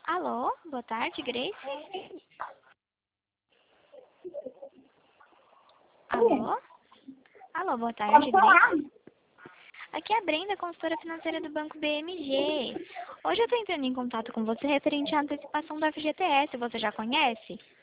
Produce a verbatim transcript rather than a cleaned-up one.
Alô, boa tarde, Grace. Alô? Alô, boa tarde, Pode falar. Grace. Aqui é a Brenda, consultora financeira do Banco B M G. Hoje eu estou entrando em contato com você referente à antecipação do F G T S. Você já conhece?